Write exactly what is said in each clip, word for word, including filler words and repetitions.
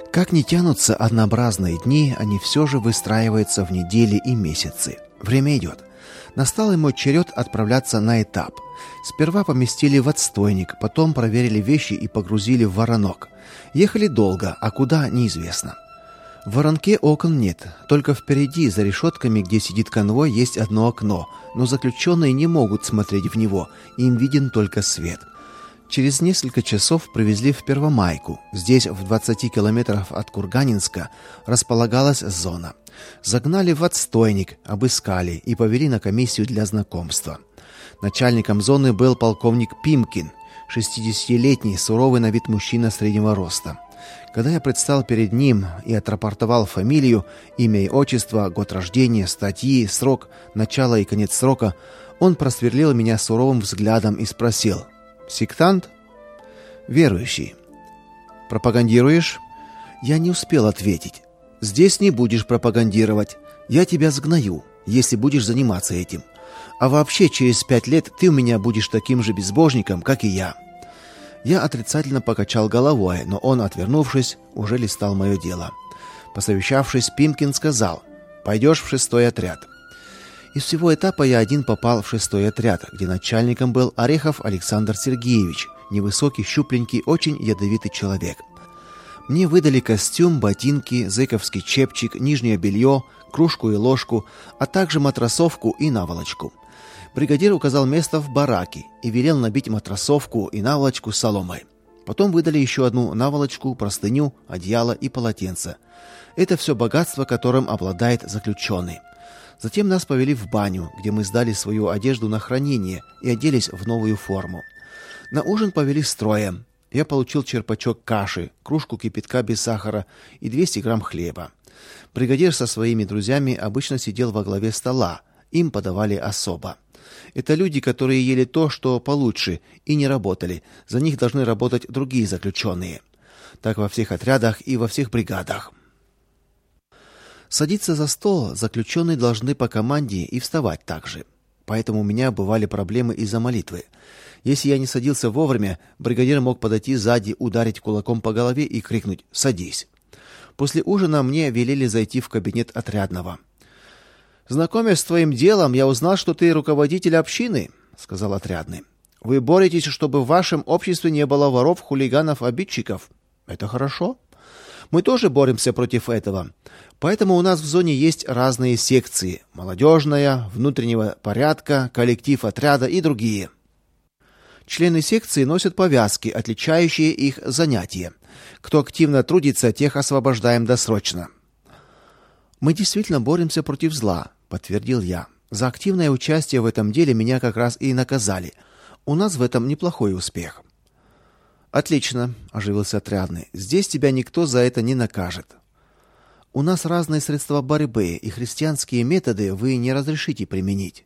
Как ни тянутся однообразные дни, они все же выстраиваются в недели и месяцы. Время идет. Настал и мой черед отправляться на этап. Сперва поместили в отстойник, потом проверили вещи и погрузили в воронок. Ехали долго, а куда — неизвестно. В воронке окон нет, только впереди, за решетками, где сидит конвой, есть одно окно, но заключенные не могут смотреть в него, им виден только свет. Через несколько часов привезли в Первомайку. Здесь, в двадцати километрах от Курганинска, располагалась зона. Загнали в отстойник, обыскали и повели на комиссию для знакомства. Начальником зоны был полковник Пимкин, шестидесятилетний, суровый на вид мужчина среднего роста. Когда я предстал перед ним и отрапортовал фамилию, имя и отчество, год рождения, статьи, срок, начало и конец срока, он просверлил меня суровым взглядом и спросил: «Сектант?» «Верующий». «Пропагандируешь?» Я не успел ответить. «Здесь не будешь пропагандировать. Я тебя сгною, если будешь заниматься этим. А вообще, через пять лет ты у меня будешь таким же безбожником, как и я». Я отрицательно покачал головой, но он, отвернувшись, уже листал мое дело. Посовещавшись, Пимкин сказал: «Пойдешь в шестой отряд». Из всего этапа я один попал в шестой отряд, где начальником был Орехов Александр Сергеевич, невысокий, щупленький, очень ядовитый человек. Мне выдали костюм, ботинки, зэковский чепчик, нижнее белье, кружку и ложку, а также матросовку и наволочку. Бригадир указал место в бараке и велел набить матросовку и наволочку соломой. Потом выдали еще одну наволочку, простыню, одеяло и полотенце. Это все богатство, которым обладает заключенный. Затем нас повели в баню, где мы сдали свою одежду на хранение и оделись в новую форму. На ужин повели строем. Я получил черпачок каши, кружку кипятка без сахара и двести грамм хлеба. Бригадир со своими друзьями обычно сидел во главе стола. Им подавали особо. Это люди, которые ели то, что получше, и не работали. За них должны работать другие заключенные. Так во всех отрядах и во всех бригадах. Садиться за стол заключенные должны по команде и вставать также. Поэтому у меня бывали проблемы из-за молитвы. Если я не садился вовремя, бригадир мог подойти сзади, ударить кулаком по голове и крикнуть: «Садись». После ужина мне велели зайти в кабинет отрядного. «Знакомясь с твоим делом, я узнал, что ты руководитель общины», — сказал отрядный. «Вы боретесь, чтобы в вашем обществе не было воров, хулиганов, обидчиков. Это хорошо. Мы тоже боремся против этого. Поэтому у нас в зоне есть разные секции: молодежная, внутреннего порядка, коллектив отряда и другие. Члены секции носят повязки, отличающие их занятия. Кто активно трудится, тех освобождаем досрочно». «Мы действительно боремся против зла», — подтвердил я. «За активное участие в этом деле меня как раз и наказали. У нас в этом неплохой успех». «Отлично», — оживился отрядный. «Здесь тебя никто за это не накажет. У нас разные средства борьбы, и христианские методы вы не разрешите применить».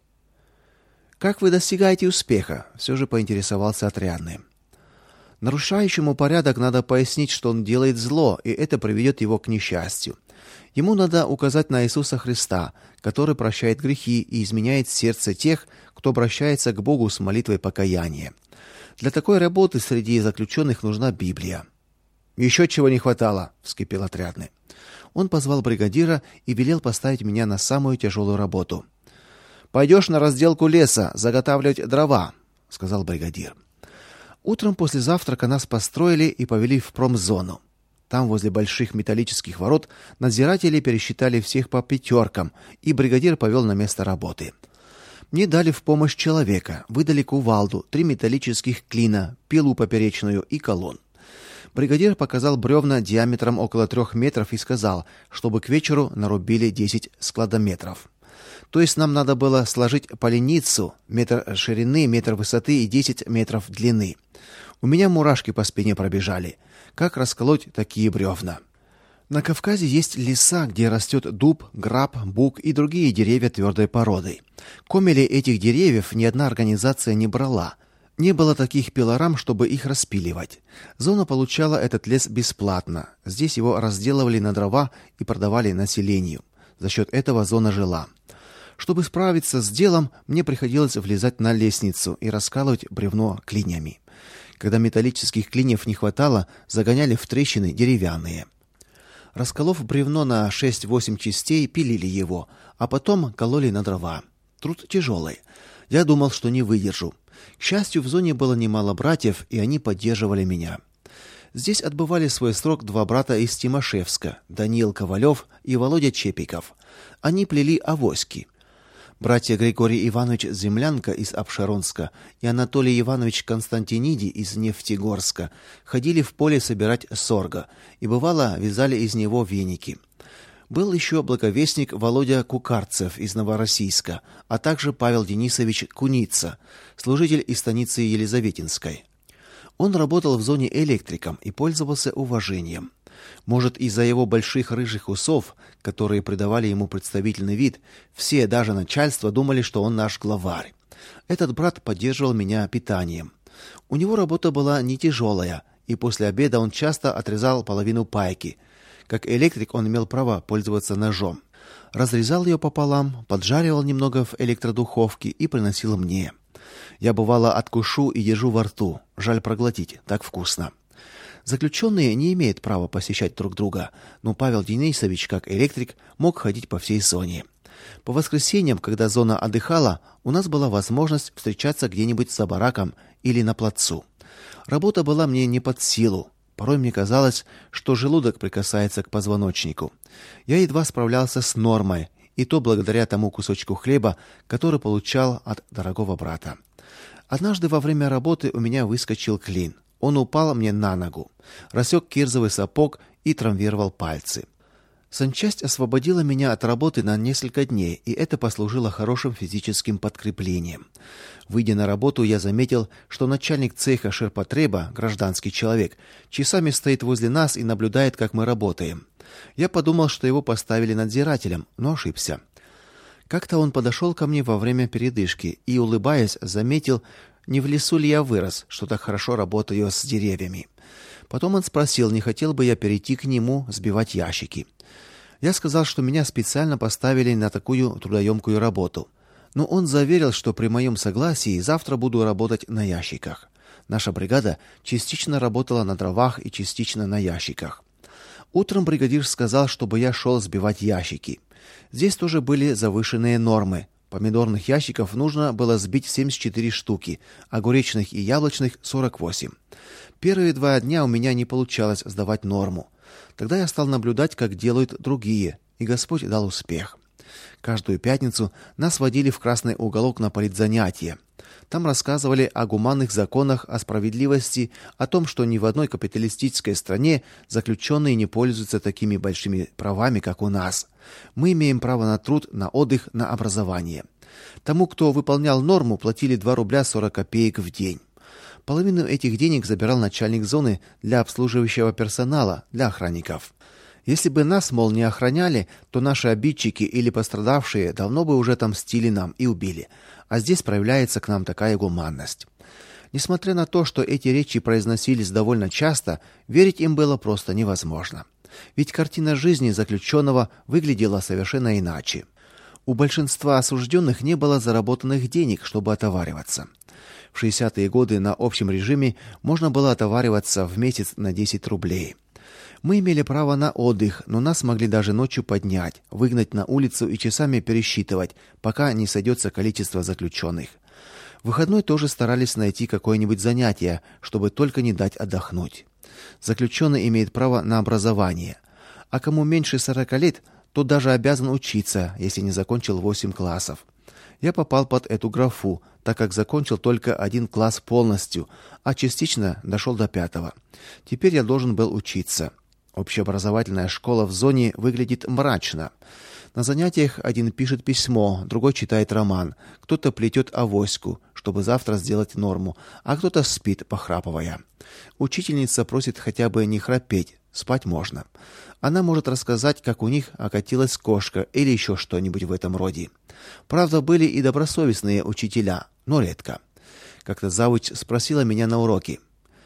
«Как вы достигаете успеха?» — все же поинтересовался отрядный. «Нарушающему порядок надо пояснить, что он делает зло, и это приведет его к несчастью. Ему надо указать на Иисуса Христа, который прощает грехи и изменяет сердце тех, кто обращается к Богу с молитвой покаяния. Для такой работы среди заключенных нужна Библия». «Еще чего не хватало», — вскипел отрядный. Он позвал бригадира и велел поставить меня на самую тяжелую работу. «Пойдешь на разделку леса, заготавливать дрова», — сказал бригадир. Утром после завтрака нас построили и повели в промзону. Там, возле больших металлических ворот, надзиратели пересчитали всех по пятеркам, и бригадир повел на место работы. Мне дали в помощь человека, выдали кувалду, три металлических клина, пилу поперечную и колонн. Бригадир показал бревна диаметром около трех метров и сказал, чтобы к вечеру нарубили десять складометров. То есть нам надо было сложить поленницу, метр ширины, метр высоты и десять метров длины. У меня мурашки по спине пробежали. Как расколоть такие бревна? На Кавказе есть леса, где растет дуб, граб, бук и другие деревья твердой породы. Комели этих деревьев ни одна организация не брала. Не было таких пилорам, чтобы их распиливать. Зона получала этот лес бесплатно. Здесь его разделывали на дрова и продавали населению. За счет этого зона жила. Чтобы справиться с делом, мне приходилось влезать на лестницу и раскалывать бревно клиньями. Когда металлических клиньев не хватало, загоняли в трещины деревянные. Расколов бревно на шесть-восемь частей, пилили его, а потом кололи на дрова. Труд тяжелый. Я думал, что не выдержу. К счастью, в зоне было немало братьев, и они поддерживали меня. Здесь отбывали свой срок два брата из Тимошевска, Даниил Ковалев и Володя Чепиков. Они плели авоськи. Братья Григорий Иванович Землянка из Апшеронска и Анатолий Иванович Константиниди из Нефтегорска ходили в поле собирать сорго и, бывало, вязали из него веники. Был еще благовестник Володя Кукарцев из Новороссийска, а также Павел Денисович Куница, служитель из станицы Елизаветинской. Он работал в зоне электриком и пользовался уважением. Может, из-за его больших рыжих усов, которые придавали ему представительный вид, все, даже начальство, думали, что он наш главарь. Этот брат поддерживал меня питанием. У него работа была не тяжелая, и после обеда он часто отрезал половину пайки. Как электрик он имел право пользоваться ножом. Разрезал ее пополам, поджаривал немного в электродуховке и приносил мне. Я, бывало, откушу и держу во рту. Жаль проглотить, так вкусно. Заключенные не имеют права посещать друг друга, но Павел Денисович, как электрик, мог ходить по всей зоне. По воскресеньям, когда зона отдыхала, у нас была возможность встречаться где-нибудь за бараком или на плацу. Работа была мне не под силу. Порой мне казалось, что желудок прикасается к позвоночнику. Я едва справлялся с нормой, и то благодаря тому кусочку хлеба, который получал от дорогого брата. Однажды во время работы у меня выскочил клин. Он упал мне на ногу, рассек кирзовый сапог и травмировал пальцы. Санчасть освободила меня от работы на несколько дней, и это послужило хорошим физическим подкреплением. Выйдя на работу, я заметил, что начальник цеха ширпотреба, гражданский человек, часами стоит возле нас и наблюдает, как мы работаем. Я подумал, что его поставили надзирателем, но ошибся. Как-то он подошел ко мне во время передышки и, улыбаясь, заметил, не в лесу ли я вырос, что так хорошо работаю с деревьями. Потом он спросил, не хотел бы я перейти к нему сбивать ящики. Я сказал, что меня специально поставили на такую трудоемкую работу. Но он заверил, что при моем согласии завтра буду работать на ящиках. Наша бригада частично работала на дровах и частично на ящиках. Утром бригадир сказал, чтобы я шел сбивать ящики. Здесь тоже были завышенные нормы. Помидорных ящиков нужно было сбить семьдесят четыре штуки, огуречных и яблочных сорок восемь. Первые два дня у меня не получалось сдавать норму. Тогда я стал наблюдать, как делают другие, и Господь дал успех. Каждую пятницу нас водили в красный уголок на политзанятия. Там рассказывали о гуманных законах, о справедливости, о том, что ни в одной капиталистической стране заключенные не пользуются такими большими правами, как у нас. Мы имеем право на труд, на отдых, на образование. Тому, кто выполнял норму, платили два рубля сорок копеек в день. Половину этих денег забирал начальник зоны для обслуживающего персонала, для охранников. Если бы нас, мол, не охраняли, то наши обидчики или пострадавшие давно бы уже отомстили нам и убили. А здесь проявляется к нам такая гуманность. Несмотря на то, что эти речи произносились довольно часто, верить им было просто невозможно. Ведь картина жизни заключенного выглядела совершенно иначе. У большинства осужденных не было заработанных денег, чтобы отовариваться. В шестидесятые годы на общем режиме можно было отовариваться в месяц на десять рублей. Мы имели право на отдых, но нас могли даже ночью поднять, выгнать на улицу и часами пересчитывать, пока не сойдется количество заключенных. В выходной тоже старались найти какое-нибудь занятие, чтобы только не дать отдохнуть. Заключенный имеет право на образование, а кому меньше сорока лет, тот даже обязан учиться, если не закончил восемь классов. Я попал под эту графу, так как закончил только один класс полностью, а частично дошел до пятого. Теперь я должен был учиться. Общеобразовательная школа в зоне выглядит мрачно. На занятиях один пишет письмо, другой читает роман, кто-то плетет авоську, чтобы завтра сделать норму, а кто-то спит, похрапывая. Учительница просит хотя бы не храпеть, спать можно. Она может рассказать, как у них окатилась кошка или еще что-нибудь в этом роде. Правда, были и добросовестные учителя, но редко. Как-то завуч спросила меня на уроке: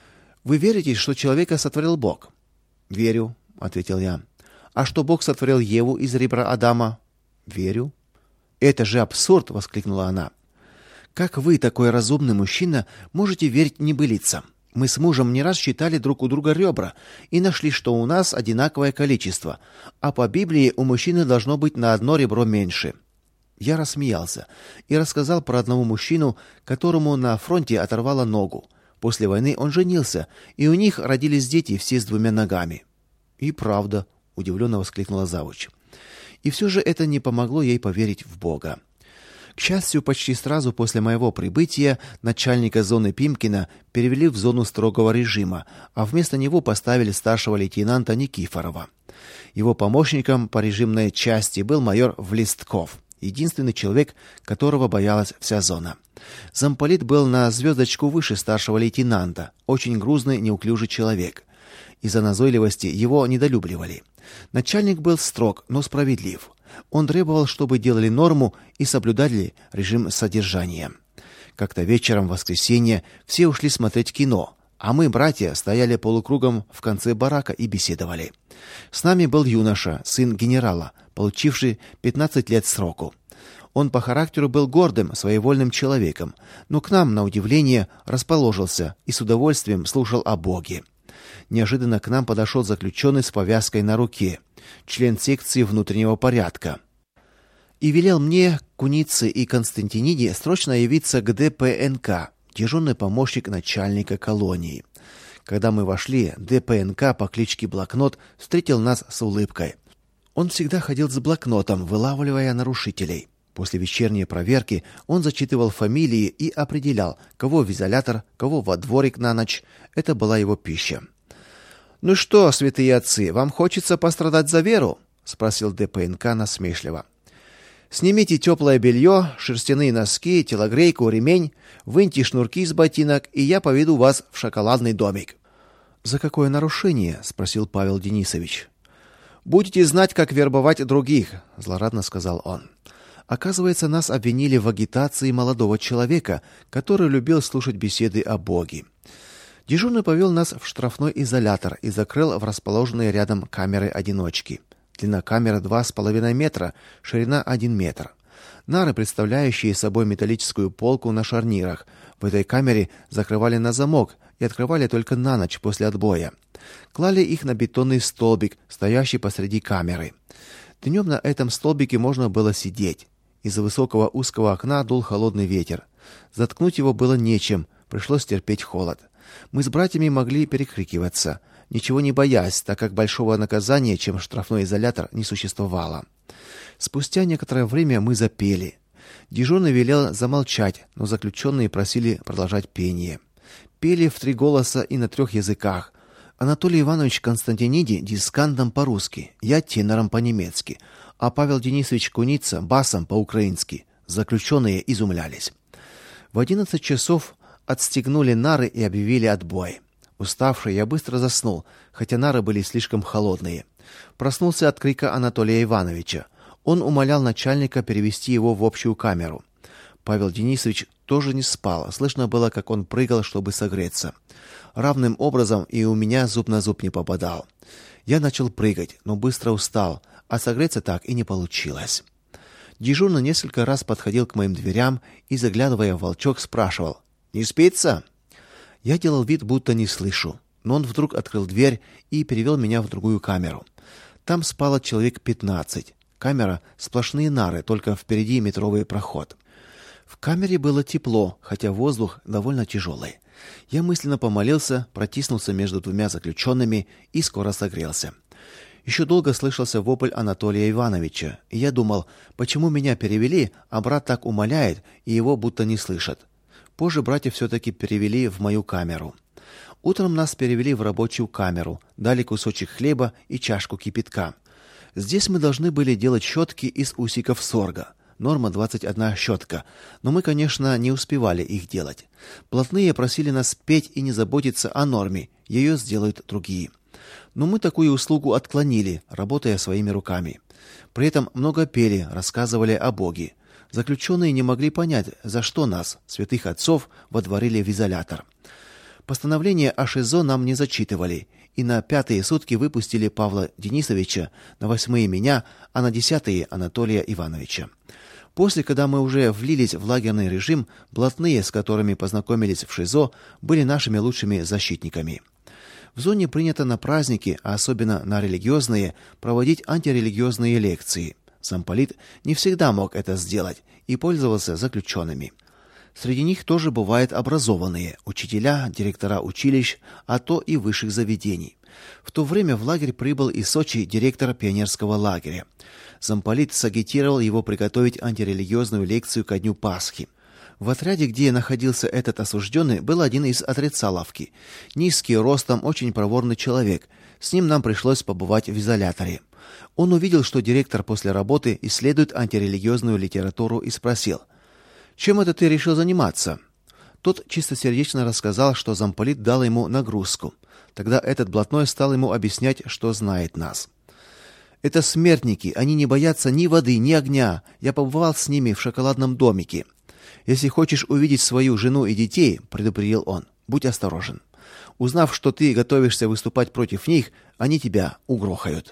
«Вы верите, что человека сотворил Бог?» «Верю», — ответил я. «А что Бог сотворил Еву из ребра Адама?» «Верю». «Это же абсурд!» — воскликнула она. «Как вы, такой разумный мужчина, можете верить небылицам? Мы с мужем не раз считали друг у друга ребра и нашли, что у нас одинаковое количество, а по Библии у мужчины должно быть на одно ребро меньше. Я рассмеялся и рассказал про одного мужчину, которому на фронте оторвало ногу. После войны он женился, и у них родились дети все с двумя ногами. И правда, удивленно воскликнула завуч. И все же это не помогло ей поверить в Бога. К счастью, почти сразу после моего прибытия начальника зоны Пимкина перевели в зону строгого режима, а вместо него поставили старшего лейтенанта Никифорова. Его помощником по режимной части был майор Влестков, единственный человек, которого боялась вся зона. Замполит был на звездочку выше старшего лейтенанта, очень грузный, неуклюжий человек. Из-за назойливости его недолюбливали. Начальник был строг, но справедлив. Он требовал, чтобы делали норму и соблюдали режим содержания. Как-то вечером в воскресенье все ушли смотреть кино, а мы, братья, стояли полукругом в конце барака и беседовали. С нами был юноша, сын генерала, получивший пятнадцать лет сроку. Он по характеру был гордым, своевольным человеком, но к нам, на удивление, расположился и с удовольствием слушал о Боге. Неожиданно к нам подошел заключенный с повязкой на руке, член секции внутреннего порядка, и велел мне, Кунице и Константиниде срочно явиться к Дэ Пэ Эн Ка, дежурный помощник начальника колонии. Когда мы вошли, Дэ Пэ Эн Ка по кличке Блокнот встретил нас с улыбкой. Он всегда ходил с блокнотом, вылавливая нарушителей. После вечерней проверки он зачитывал фамилии и определял, кого в изолятор, кого во дворик на ночь. Это была его пища. «Ну что, святые отцы, вам хочется пострадать за веру?» — спросил Дэ Пэ Эн Ка насмешливо. «Снимите теплое белье, шерстяные носки, телогрейку, ремень, выньте шнурки из ботинок, и я поведу вас в шоколадный домик». «За какое нарушение?» — спросил Павел Денисович. «Будете знать, как вербовать других», — злорадно сказал он. Оказывается, нас обвинили в агитации молодого человека, который любил слушать беседы о Боге. Дежурный повел нас в штрафной изолятор и закрыл в расположенные рядом камеры-одиночки. Длина камеры два с половиной метра, ширина один метр. Нары, представляющие собой металлическую полку на шарнирах, в этой камере закрывали на замок и открывали только на ночь после отбоя. Клали их на бетонный столбик, стоящий посреди камеры. Днем на этом столбике можно было сидеть. Из-за высокого узкого окна дул холодный ветер. Заткнуть его было нечем, пришлось терпеть холод. Мы с братьями могли перекрикиваться, ничего не боясь, так как большого наказания, чем штрафной изолятор, не существовало. Спустя некоторое время мы запели. Дежурный велел замолчать, но заключенные просили продолжать пение. Пели в три голоса и на трех языках. Анатолий Иванович Константиниди дискантом по-русски, я тенором по-немецки, а Павел Денисович Куница басом по-украински. Заключенные изумлялись. В одиннадцать часов отстегнули нары и объявили отбой. Уставший, я быстро заснул, хотя нары были слишком холодные. Проснулся от крика Анатолия Ивановича. Он умолял начальника перевести его в общую камеру. Павел Денисович тоже не спал, слышно было, как он прыгал, чтобы согреться. Равным образом и у меня зуб на зуб не попадал. Я начал прыгать, но быстро устал, а согреться так и не получилось. Дежурный несколько раз подходил к моим дверям и, заглядывая в волчок, спрашивал: «Не спится?» Я делал вид, будто не слышу, но он вдруг открыл дверь и перевел меня в другую камеру. Там спало человек пятнадцать. Камера сплошные нары, только впереди метровый проход. В камере было тепло, хотя воздух довольно тяжелый. Я мысленно помолился, протиснулся между двумя заключенными и скоро согрелся. Еще долго слышался вопль Анатолия Ивановича, и я думал, почему меня перевели, а брат так умоляет, и его будто не слышат. Позже братья все-таки перевели в мою камеру. Утром нас перевели в рабочую камеру, дали кусочек хлеба и чашку кипятка. Здесь мы должны были делать щетки из усиков сорга. Норма двадцать одна щетка, но мы, конечно, не успевали их делать. Блатные просили нас петь и не заботиться о норме, ее сделают другие. Но мы такую услугу отклонили, работая своими руками. При этом много пели, рассказывали о Боге. Заключенные не могли понять, за что нас, святых отцов, водворили в изолятор. Постановление о ШИЗО нам не зачитывали, и на пятые сутки выпустили Павла Денисовича, на восьмые меня, а на десятые Анатолия Ивановича. После, когда мы уже влились в лагерный режим, блатные, с которыми познакомились в ШИЗО, были нашими лучшими защитниками. В зоне принято на праздники, а особенно на религиозные, проводить антирелигиозные лекции. Замполит не всегда мог это сделать и пользовался заключенными. Среди них тоже бывают образованные учителя, директора училищ, а то и высших заведений. В то время в лагерь прибыл из Сочи директор пионерского лагеря. Замполит сагитировал его приготовить антирелигиозную лекцию ко дню Пасхи. В отряде, где находился этот осужденный, был один из отрицаловки. Низкий ростом, очень проворный человек. С ним нам пришлось побывать в изоляторе. Он увидел, что директор после работы исследует антирелигиозную литературу и спросил: «Чем это ты решил заниматься?» Тот чистосердечно рассказал, что замполит дал ему нагрузку. Тогда этот блатной стал ему объяснять, что знает нас. «Это смертники, они не боятся ни воды, ни огня. Я побывал с ними в шоколадном домике. Если хочешь увидеть свою жену и детей, — предупредил он, — будь осторожен. Узнав, что ты готовишься выступать против них, они тебя угрохают».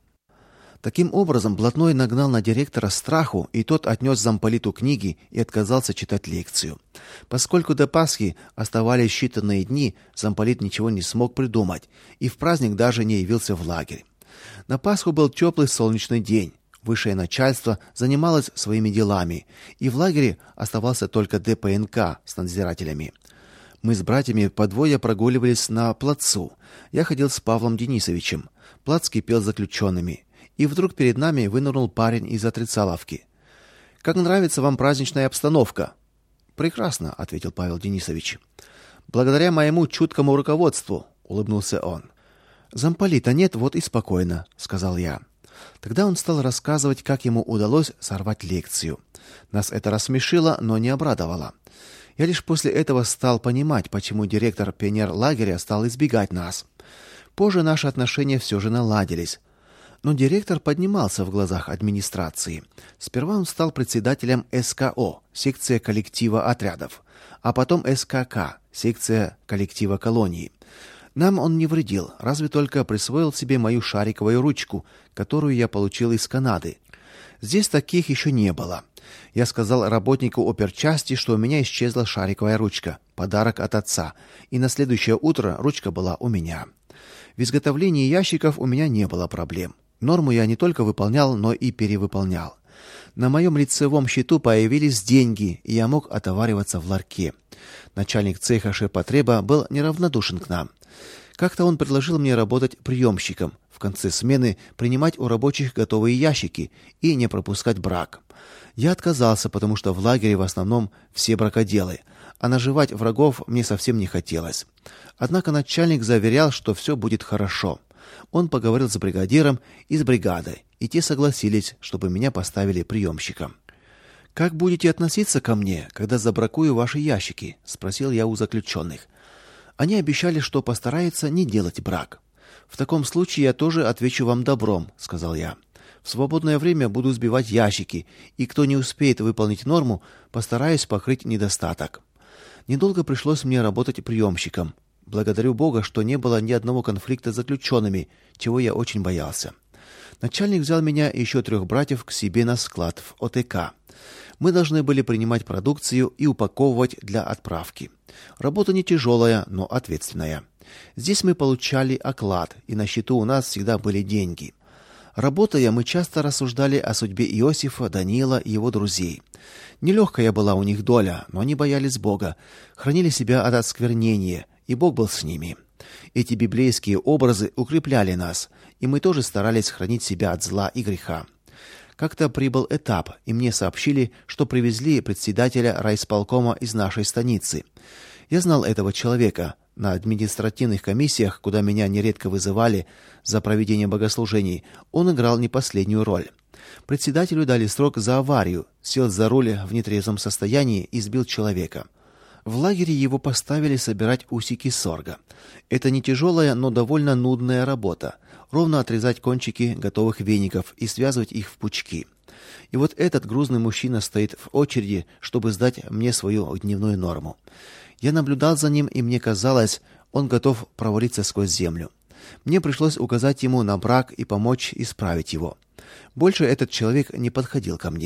Таким образом, блатной нагнал на директора страху, и тот отнес замполиту книги и отказался читать лекцию. Поскольку до Пасхи оставались считанные дни, замполит ничего не смог придумать и в праздник даже не явился в лагерь. На Пасху был теплый солнечный день. Высшее начальство занималось своими делами, и в лагере оставался только Дэ Пэ Эн Ка с надзирателями. Мы с братьями по двое прогуливались на плацу. Я ходил с Павлом Денисовичем. Плац кипел заключенными. И вдруг перед нами вынырнул парень из отрицаловки. «Как нравится вам праздничная обстановка?» «Прекрасно», — ответил Павел Денисович. «Благодаря моему чуткому руководству», — улыбнулся он. «Замполита нет, вот и спокойно», — сказал я. Тогда он стал рассказывать, как ему удалось сорвать лекцию. Нас это рассмешило, но не обрадовало. Я лишь после этого стал понимать, почему директор пионерлагеря стал избегать нас. Позже наши отношения все же наладились. Но директор поднимался в глазах администрации. Сперва он стал председателем Эс Ка О, секция коллектива отрядов, а потом Эс Ка Ка, секция коллектива колонии. Нам он не вредил, разве только присвоил себе мою шариковую ручку, которую я получил из Канады. Здесь таких еще не было. Я сказал работнику оперчасти, что у меня исчезла шариковая ручка, подарок от отца, и на следующее утро ручка была у меня. В изготовлении ящиков у меня не было проблем. Норму я не только выполнял, но и перевыполнял. На моем лицевом счету появились деньги, и я мог отовариваться в ларьке. Начальник цеха ширпотреба был неравнодушен к нам. Как-то он предложил мне работать приемщиком, в конце смены принимать у рабочих готовые ящики и не пропускать брак. Я отказался, потому что в лагере в основном все бракоделы, а наживать врагов мне совсем не хотелось. Однако начальник заверял, что все будет хорошо. Он поговорил с бригадиром и с бригадой, и те согласились, чтобы меня поставили приемщиком. «Как будете относиться ко мне, когда забракую ваши ящики?» — спросил я у заключенных. Они обещали, что постараются не делать брак. «В таком случае я тоже отвечу вам добром», — сказал я. «В свободное время буду сбивать ящики, и кто не успеет выполнить норму, постараюсь покрыть недостаток». Недолго пришлось мне работать приемщиком. Благодарю Бога, что не было ни одного конфликта с заключенными, чего я очень боялся. Начальник взял меня и еще трех братьев к себе на склад в О Тэ Ка. Мы должны были принимать продукцию и упаковывать для отправки. Работа не тяжелая, но ответственная. Здесь мы получали оклад, и на счету у нас всегда были деньги. Работая, мы часто рассуждали о судьбе Иосифа, Даниила и его друзей. Нелегкая была у них доля, но они боялись Бога, хранили себя от осквернения, и Бог был с ними. Эти библейские образы укрепляли нас, и мы тоже старались хранить себя от зла и греха. Как-то прибыл этап, и мне сообщили, что привезли председателя райисполкома из нашей станицы. Я знал этого человека. На административных комиссиях, куда меня нередко вызывали за проведение богослужений, он играл не последнюю роль. Председателю дали срок за аварию, сел за руль в нетрезвом состоянии и сбил человека. В лагере его поставили собирать усики сорга. Это не тяжелая, но довольно нудная работа. Ровно отрезать кончики готовых веников и связывать их в пучки. И вот этот грузный мужчина стоит в очереди, чтобы сдать мне свою дневную норму. Я наблюдал за ним, и мне казалось, он готов провалиться сквозь землю. Мне пришлось указать ему на брак и помочь исправить его. Больше этот человек не подходил ко мне.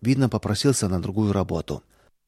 Видно, попросился на другую работу.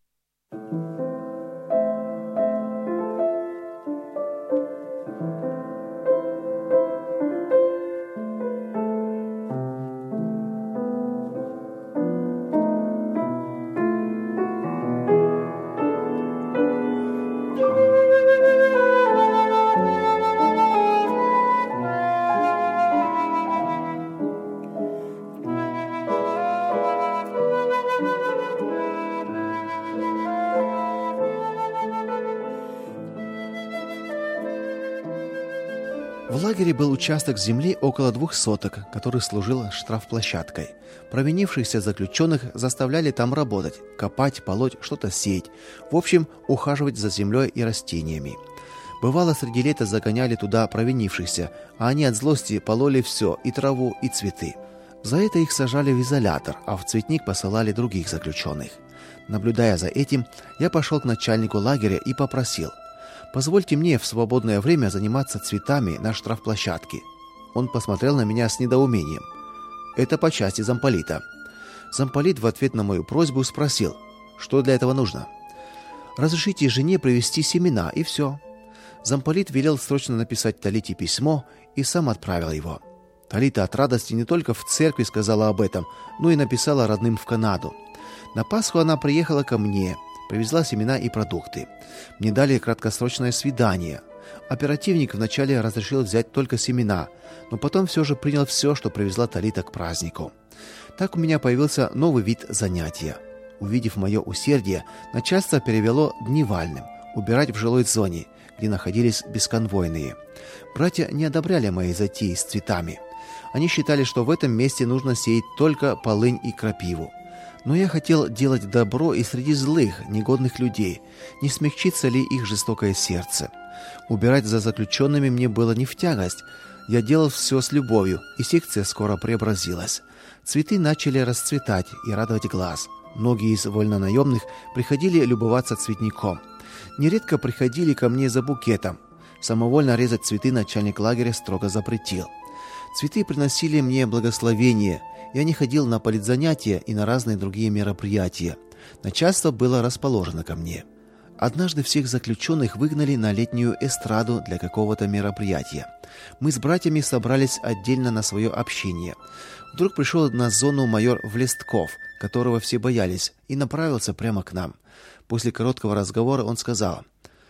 В лагере был участок земли около двух соток, который служил штрафплощадкой. Провинившихся заключенных заставляли там работать, копать, полоть, что-то сеять, в общем, ухаживать за землей и растениями. Бывало, среди лета загоняли туда провинившихся, а они от злости пололи все, и траву, и цветы. За это их сажали в изолятор, а в цветник посылали других заключенных. Наблюдая за этим, я пошел к начальнику лагеря и попросил: «Позвольте мне в свободное время заниматься цветами на штрафплощадке». Он посмотрел на меня с недоумением. «Это по части замполита». Замполит в ответ на мою просьбу спросил: «Что для этого нужно?» «Разрешите жене привезти семена, и все». Замполит велел срочно написать Талите письмо и сам отправил его. Талита от радости не только в церкви сказала об этом, но и написала родным в Канаду. На Пасху она приехала ко мне, привезла семена и продукты. Мне дали краткосрочное свидание. Оперативник вначале разрешил взять только семена, но потом все же принял все, что привезла Талита к празднику. Так у меня появился новый вид занятия. Увидев мое усердие, начальство перевело дневальным убирать в жилой зоне, где находились бесконвойные. Братья не одобряли мои затеи с цветами. Они считали, что в этом месте нужно сеять только полынь и крапиву. Но я хотел делать добро и среди злых, негодных людей. Не смягчится ли их жестокое сердце? Убирать за заключенными мне было не в тягость. Я делал все с любовью, и секция скоро преобразилась. Цветы начали расцветать и радовать глаз. Многие из вольнонаемных приходили любоваться цветником. Нередко приходили ко мне за букетом. Самовольно резать цветы начальник лагеря строго запретил. Цветы приносили мне благословение. Я не ходил на политзанятия и на разные другие мероприятия. Начальство было расположено ко мне. Однажды всех заключенных выгнали на летнюю эстраду для какого-то мероприятия. Мы с братьями собрались отдельно на свое общение. Вдруг пришел на зону майор Влестков, которого все боялись, и направился прямо к нам. После короткого разговора он сказал: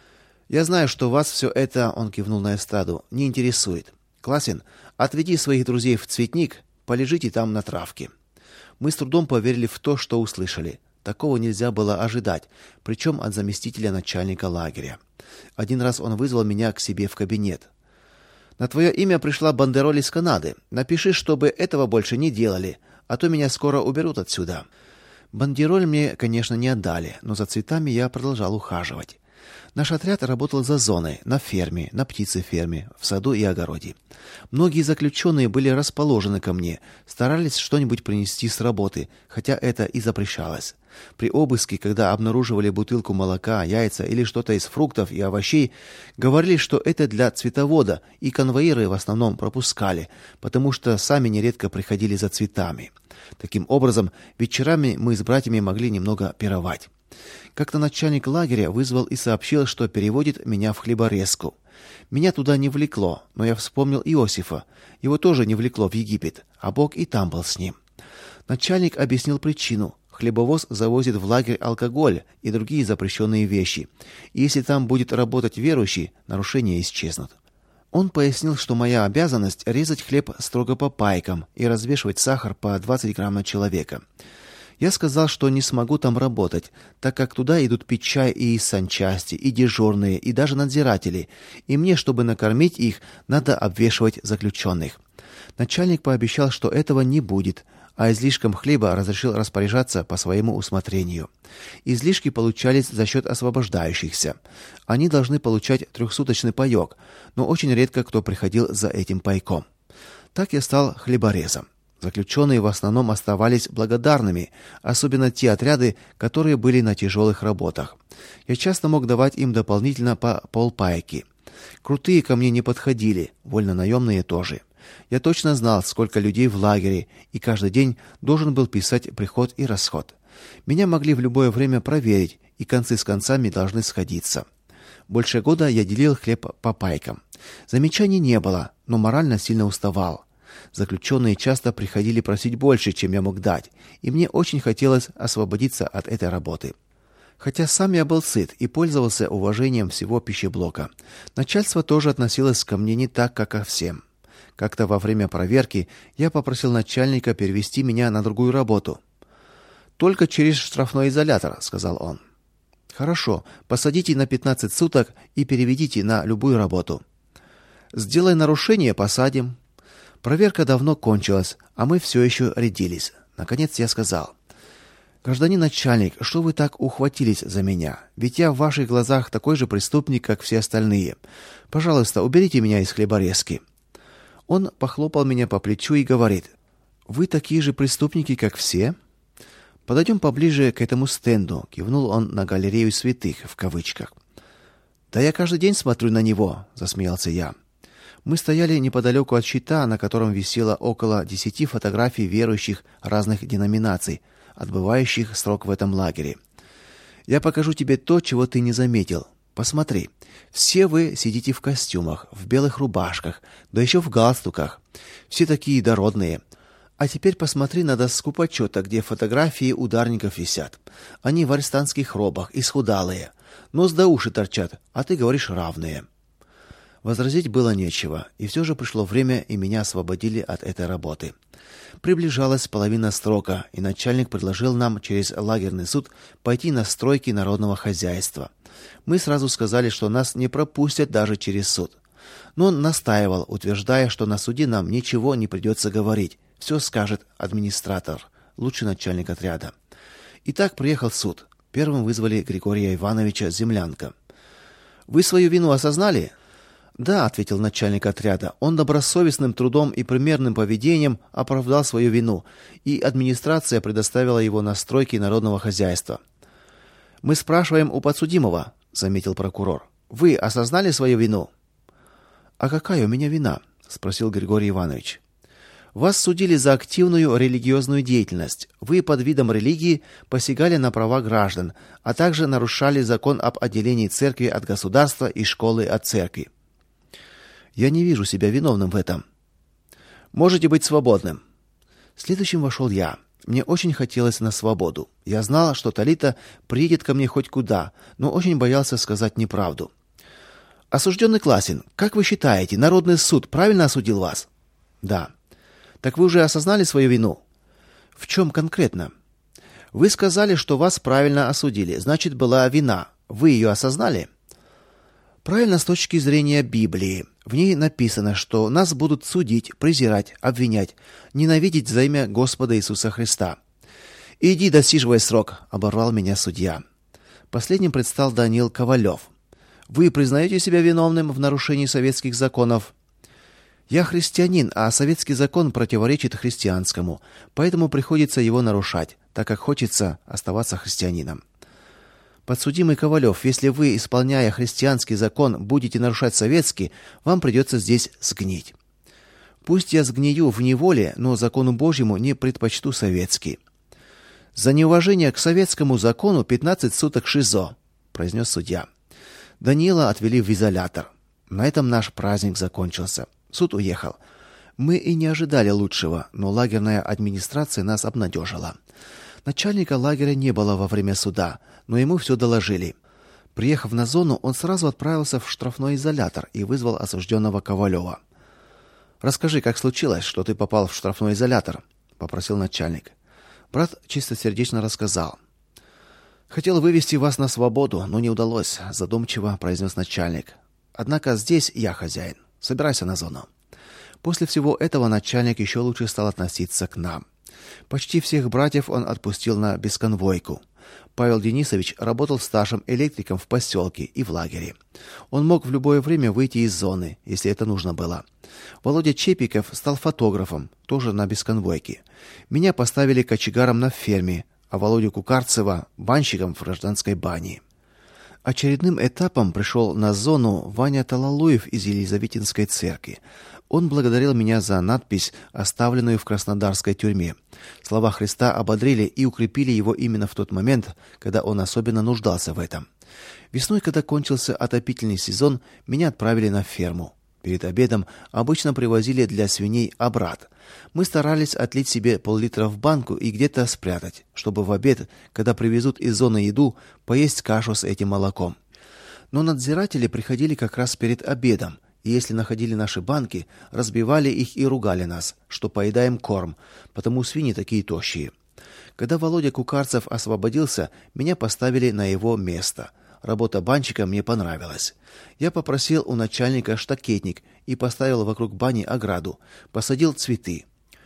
«Я знаю, что вас все это, — он кивнул на эстраду, — не интересует. Классен, отведи своих друзей в цветник, полежите там на травке». Мы с трудом поверили в то, что услышали. Такого нельзя было ожидать, причем от заместителя начальника лагеря. Один раз он вызвал меня к себе в кабинет. «На твое имя пришла бандероль из Канады. Напиши, чтобы этого больше не делали, а то меня скоро уберут отсюда». Бандероль мне, конечно, не отдали, но за цветами я продолжал ухаживать. Наш отряд работал за зоной, на ферме, на птицеферме, в саду и огороде. Многие заключенные были расположены ко мне, старались что-нибудь принести с работы, хотя это и запрещалось. При обыске, когда обнаруживали бутылку молока, яйца или что-то из фруктов и овощей, говорили, что это для цветовода, и конвоиры в основном пропускали, потому что сами нередко приходили за цветами. Таким образом, вечерами мы с братьями могли немного пировать. Как-то начальник лагеря вызвал и сообщил, что переводит меня в хлеборезку. Меня туда не влекло, но я вспомнил Иосифа. Его тоже не влекло в Египет, а Бог и там был с ним. Начальник объяснил причину. Хлебовоз завозит в лагерь алкоголь и другие запрещенные вещи. И если там будет работать верующий, нарушения исчезнут. Он пояснил, что моя обязанность резать хлеб строго по пайкам и развешивать сахар по двадцать грамм на человека. Я сказал, что не смогу там работать, так как туда идут пить чай и из санчасти, и дежурные, и даже надзиратели, и мне, чтобы накормить их, надо обвешивать заключенных. Начальник пообещал, что этого не будет, а излишком хлеба разрешил распоряжаться по своему усмотрению. Излишки получались за счет освобождающихся. Они должны получать трехсуточный паёк, но очень редко кто приходил за этим пайком. Так я стал хлеборезом. Заключенные в основном оставались благодарными, особенно те отряды, которые были на тяжелых работах. Я часто мог давать им дополнительно по полпайки. Крутые ко мне не подходили, вольнонаемные тоже. Я точно знал, сколько людей в лагере, и каждый день должен был писать приход и расход. Меня могли в любое время проверить, и концы с концами должны сходиться. Больше года я делил хлеб по пайкам. Замечаний не было, но морально сильно уставал. Заключенные часто приходили просить больше, чем я мог дать, и мне очень хотелось освободиться от этой работы. Хотя сам я был сыт и пользовался уважением всего пищеблока, начальство тоже относилось ко мне не так, как ко всем. Как-то во время проверки я попросил начальника перевести меня на другую работу. «Только через штрафной изолятор», — сказал он. «Хорошо, посадите на пятнадцать суток и переведите на любую работу». «Сделай нарушение, посадим». Проверка давно кончилась, а мы все еще рядились. Наконец я сказал: «Гражданин начальник, что вы так ухватились за меня? Ведь я в ваших глазах такой же преступник, как все остальные. Пожалуйста, уберите меня из хлеборезки». Он похлопал меня по плечу и говорит: «Вы такие же преступники, как все?» «Подойдем поближе к этому стенду», — кивнул он на галерею святых в кавычках. «Да я каждый день смотрю на него», — засмеялся я. Мы стояли неподалеку от щита, на котором висело около десяти фотографий верующих разных деноминаций, отбывающих срок в этом лагере. «Я покажу тебе то, чего ты не заметил. Посмотри, все вы сидите в костюмах, в белых рубашках, да еще в галстуках. Все такие дородные. А теперь посмотри на доску почета, где фотографии ударников висят. Они в арестантских робах, исхудалые. Нос до уши торчат, а ты говоришь равные». Возразить было нечего, и все же пришло время, и меня освободили от этой работы. Приближалась половина срока, и начальник предложил нам через лагерный суд пойти на стройки народного хозяйства. Мы сразу сказали, что нас не пропустят даже через суд. Но он настаивал, утверждая, что на суде нам ничего не придется говорить. Все скажет администратор, лучший начальник отряда. Итак, приехал суд. Первым вызвали Григория Ивановича Землянка. «Вы свою вину осознали?» «Да», — ответил начальник отряда. «Он добросовестным трудом и примерным поведением оправдал свою вину, и администрация предоставила его на стройки народного хозяйства». «Мы спрашиваем у подсудимого», — заметил прокурор. «Вы осознали свою вину?» «А какая у меня вина?» — спросил Григорий Иванович. «Вас судили за активную религиозную деятельность. Вы под видом религии посягали на права граждан, а также нарушали закон об отделении церкви от государства и школы от церкви». «Я не вижу себя виновным в этом». «Можете быть свободным». Следующим вошел я. Мне очень хотелось на свободу. Я знал, что Талита приедет ко мне хоть куда, но очень боялся сказать неправду. «Осужденный Класин, как вы считаете, Народный суд правильно осудил вас?» «Да». «Так вы уже осознали свою вину?» «В чем конкретно?» «Вы сказали, что вас правильно осудили. Значит, была вина. Вы ее осознали?» «Правильно с точки зрения Библии. В ней написано, что нас будут судить, презирать, обвинять, ненавидеть за имя Господа Иисуса Христа». «Иди, досиживай срок», — оборвал меня судья. Последним предстал Даниил Ковалев. «Вы признаете себя виновным в нарушении советских законов?» «Я христианин, а советский закон противоречит христианскому, поэтому приходится его нарушать, так как хочется оставаться христианином». «Подсудимый Ковалев, если вы, исполняя христианский закон, будете нарушать советский, вам придется здесь сгнить». «Пусть я сгнию в неволе, но закону Божьему не предпочту советский». «За неуважение к советскому закону пятнадцать суток ШИЗО», — произнес судья. Даниила отвели в изолятор. На этом наш праздник закончился. Суд уехал. Мы и не ожидали лучшего, но лагерная администрация нас обнадежила. Начальника лагеря не было во время суда, но ему все доложили. Приехав на зону, он сразу отправился в штрафной изолятор и вызвал осужденного Ковалева. «Расскажи, как случилось, что ты попал в штрафной изолятор?» — попросил начальник. Брат чистосердечно рассказал. «Хотел вывести вас на свободу, но не удалось», — задумчиво произнес начальник. «Однако здесь я хозяин. Собирайся на зону». После всего этого начальник еще лучше стал относиться к нам. Почти всех братьев он отпустил на бесконвойку. Павел Денисович работал старшим электриком в поселке и в лагере. Он мог в любое время выйти из зоны, если это нужно было. Володя Чепиков стал фотографом, тоже на бесконвойке. Меня поставили кочегаром на ферме, а Володю Кукарцева — банщиком в гражданской бане. Очередным этапом пришел на зону Ваня Талалуев из Елизаветинской церкви. Он благодарил меня за надпись, оставленную в краснодарской тюрьме. Слова Христа ободрили и укрепили его именно в тот момент, когда он особенно нуждался в этом. Весной, когда кончился отопительный сезон, меня отправили на ферму. Перед обедом обычно привозили для свиней обрат. Мы старались отлить себе пол-литра в банку и где-то спрятать, чтобы в обед, когда привезут из зоны еду, поесть кашу с этим молоком. Но надзиратели приходили как раз перед обедом, и если находили наши банки, разбивали их и ругали нас, что поедаем корм, потому свиньи такие тощие. Когда Володя Кукарцев освободился, меня поставили на его место. Работа банщика мне понравилась. Я попросил у начальника штакетник и поставил вокруг бани ограду, посадил цветы.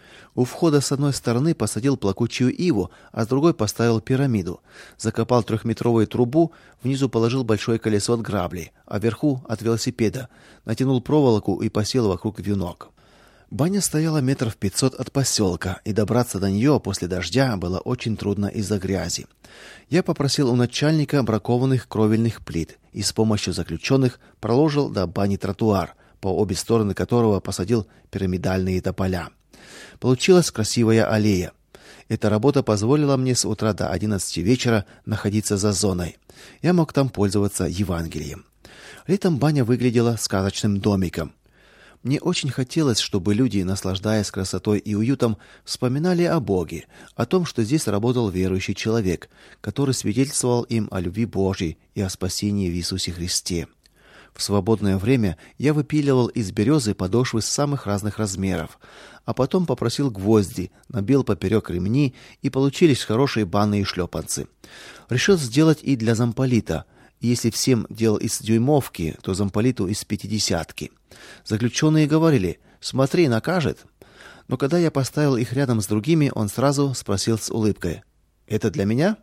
У входа с одной стороны посадил плакучую иву, а с другой поставил пирамиду. Закопал трехметровую трубу, внизу положил большое колесо от грабли, а вверху от велосипеда. Натянул проволоку и посел вокруг вьюнок. Баня стояла метров пятьсот от поселка, и добраться до нее после дождя было очень трудно из-за грязи. Я попросил у начальника бракованных кровельных плит и с помощью заключенных проложил до бани тротуар, по обе стороны которого посадил пирамидальные тополя. Получилась красивая аллея. Эта работа позволила мне с утра до одиннадцати вечера находиться за зоной. Я мог там пользоваться Евангелием. Летом баня выглядела сказочным домиком. Мне очень хотелось, чтобы люди, наслаждаясь красотой и уютом, вспоминали о Боге, о том, что здесь работал верующий человек, который свидетельствовал им о любви Божьей и о спасении в Иисусе Христе. В свободное время я выпиливал из березы подошвы самых разных размеров, а потом попросил гвозди, набил поперек ремни, и получились хорошие банные шлепанцы. Решил сделать и для замполита. Если всем делал из дюймовки, то замполиту из пятидесятки. Заключенные говорили: "Смотри, накажет". Но когда я поставил их рядом с другими, он сразу спросил с улыбкой: "Это для меня?"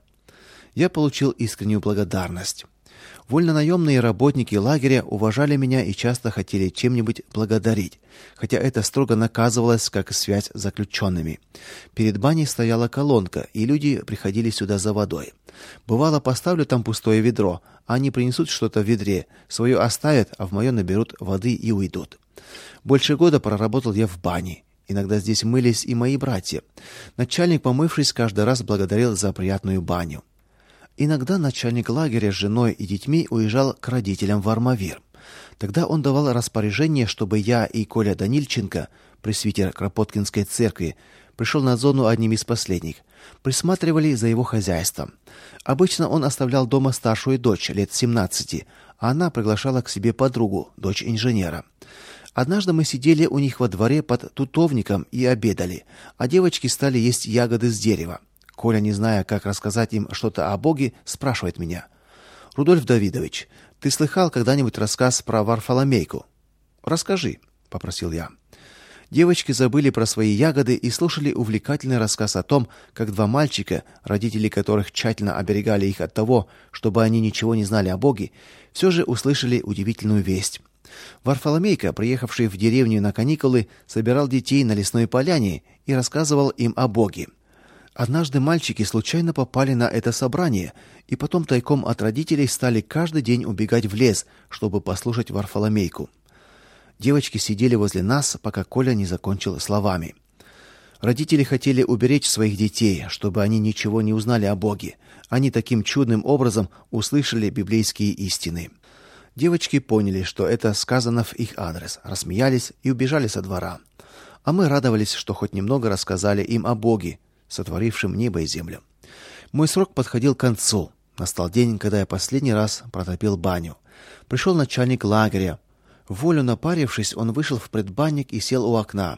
Я получил искреннюю благодарность. Вольнонаемные работники лагеря уважали меня и часто хотели чем-нибудь благодарить, хотя это строго наказывалось как связь с заключенными. Перед баней стояла колонка, и люди приходили сюда за водой. Бывало, поставлю там пустое ведро, а они принесут что-то в ведре, свое оставят, а в мое наберут воды и уйдут. Больше года проработал я в бане. Иногда здесь мылись и мои братья. Начальник, помывшись, каждый раз благодарил за приятную баню. Иногда начальник лагеря с женой и детьми уезжал к родителям в Армавир. Тогда он давал распоряжение, чтобы я и Коля Данильченко, пресвитер Кропоткинской церкви, пришел на зону одним из последних, присматривали за его хозяйством. Обычно он оставлял дома старшую дочь лет семнадцати, а она приглашала к себе подругу, дочь инженера. Однажды мы сидели у них во дворе под тутовником и обедали, а девочки стали есть ягоды с дерева. Коля, не зная, как рассказать им что-то о Боге, спрашивает меня: "Рудольф Давидович, ты слыхал когда-нибудь рассказ про Варфоломейку?" "Расскажи", попросил я. Девочки забыли про свои ягоды и слушали увлекательный рассказ о том, как два мальчика, родители которых тщательно оберегали их от того, чтобы они ничего не знали о Боге, все же услышали удивительную весть. Варфоломейка, приехавший в деревню на каникулы, собирал детей на лесной поляне и рассказывал им о Боге. Однажды мальчики случайно попали на это собрание, и потом тайком от родителей стали каждый день убегать в лес, чтобы послушать Варфоломейку. Девочки сидели возле нас, пока Коля не закончил словами. Родители хотели уберечь своих детей, чтобы они ничего не узнали о Боге. Они таким чудным образом услышали библейские истины. Девочки поняли, что это сказано в их адрес, рассмеялись и убежали со двора. А мы радовались, что хоть немного рассказали им о Боге, сотворившим небо и землю. Мой срок подходил к концу. Настал день, когда я последний раз протопил баню. Пришел начальник лагеря. Волю напарившись, он вышел в предбанник и сел у окна.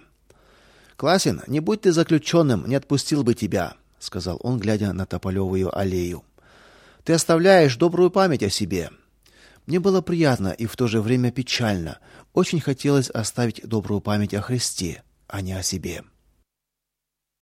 "Класин, не будь ты заключенным, не отпустил бы тебя", сказал он, глядя на тополевую аллею. "Ты оставляешь добрую память о себе". Мне было приятно и в то же время печально. Очень хотелось оставить добрую память о Христе, а не о себе.